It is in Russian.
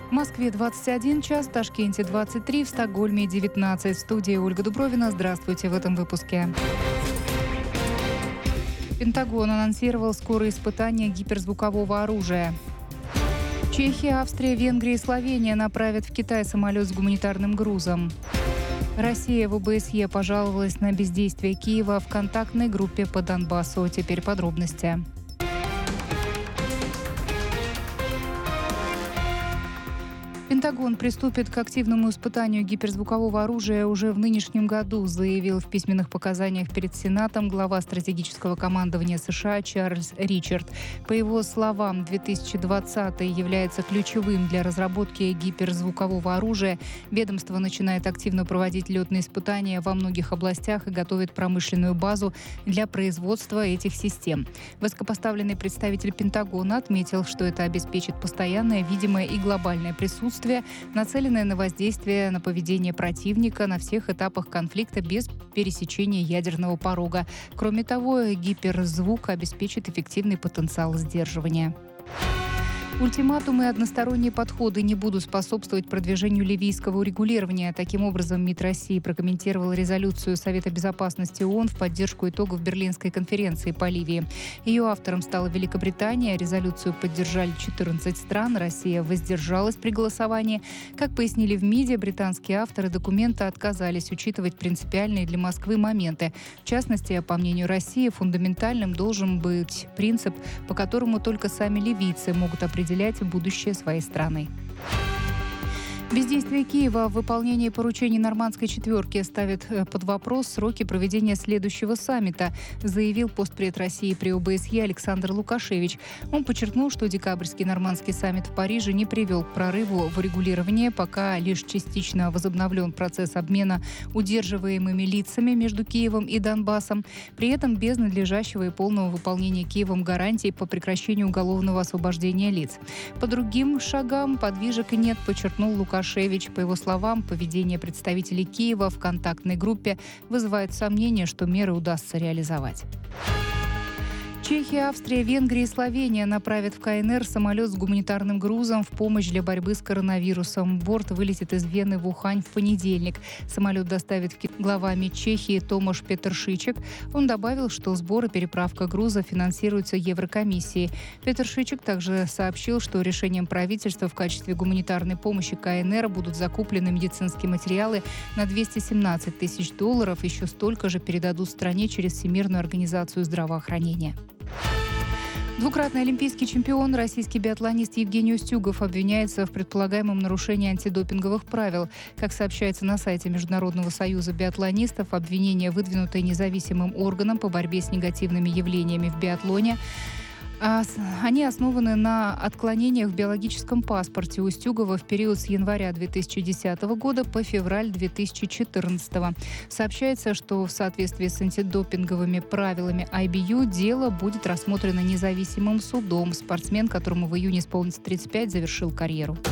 В Москве 21 час, в Ташкенте 23, в Стокгольме 19. В студии Ольга Дубровина. Здравствуйте в этом выпуске. Пентагон анонсировал скорые испытания гиперзвукового оружия. Чехия, Австрия, Венгрия и Словения направят в Китай самолет с гуманитарным грузом. Россия в ОБСЕ пожаловалась на бездействие Киева в контактной группе по Донбассу. Теперь подробности. Пентагон приступит к активному испытанию гиперзвукового оружия уже в нынешнем году, заявил в письменных показаниях перед Сенатом глава стратегического командования США Чарльз Ричард. По его словам, 2020 является ключевым для разработки гиперзвукового оружия. Ведомство начинает активно проводить летные испытания во многих областях и готовит промышленную базу для производства этих систем. Высокопоставленный представитель Пентагона отметил, что это обеспечит постоянное, видимое и глобальное присутствие, нацеленное на воздействие на поведение противника на всех этапах конфликта без пересечения ядерного порога. Кроме того, гиперзвук обеспечит эффективный потенциал сдерживания. Ультиматумы и односторонние подходы не будут способствовать продвижению ливийского урегулирования. Таким образом, МИД России прокомментировал резолюцию Совета безопасности ООН в поддержку итогов Берлинской конференции по Ливии. Ее автором стала Великобритания. Резолюцию поддержали 14 стран. Россия воздержалась при голосовании. Как пояснили в МИДе, британские авторы документа отказались учитывать принципиальные для Москвы моменты. В частности, по мнению России, фундаментальным должен быть принцип, по которому только сами ливийцы могут определять будущее своей страны. Бездействие Киева в выполнении поручений Нормандской четверки ставит под вопрос сроки проведения следующего саммита, заявил постпред России при ОБСЕ Александр Лукашевич. Он подчеркнул, что декабрьский Нормандский саммит в Париже не привел к прорыву в урегулировании, пока лишь частично возобновлен процесс обмена удерживаемыми лицами между Киевом и Донбассом, при этом без надлежащего и полного выполнения Киевом гарантий по прекращению уголовного освобождения лиц. По другим шагам подвижек нет, подчеркнул Лукашевич. По его словам, поведение представителей Киева в контактной группе вызывает сомнения, что меры удастся реализовать. Чехия, Австрия, Венгрия и Словения направят в КНР самолет с гуманитарным грузом в помощь для борьбы с коронавирусом. Борт вылетит из Вены в Ухань в понедельник. Самолет доставит глава МИД Чехии Томаш Петершичек. Он добавил, что сбор и переправка груза финансируются Еврокомиссией. Петершичек также сообщил, что решением правительства в качестве гуманитарной помощи КНР будут закуплены медицинские материалы на $217 тысяч. Еще столько же передадут стране через Всемирную организацию здравоохранения. Двукратный олимпийский чемпион, российский биатлонист Евгений Устюгов обвиняется в предполагаемом нарушении антидопинговых правил. Как сообщается на сайте Международного союза биатлонистов, обвинения, выдвинутые независимым органом по борьбе с негативными явлениями в биатлоне, они основаны на отклонениях в биологическом паспорте Устюгова в период с января 2010 года по февраль 2014. Сообщается, что в соответствии с антидопинговыми правилами IBU дело будет рассмотрено независимым судом. Спортсмен, которому в июне исполнится 35, завершил карьеру.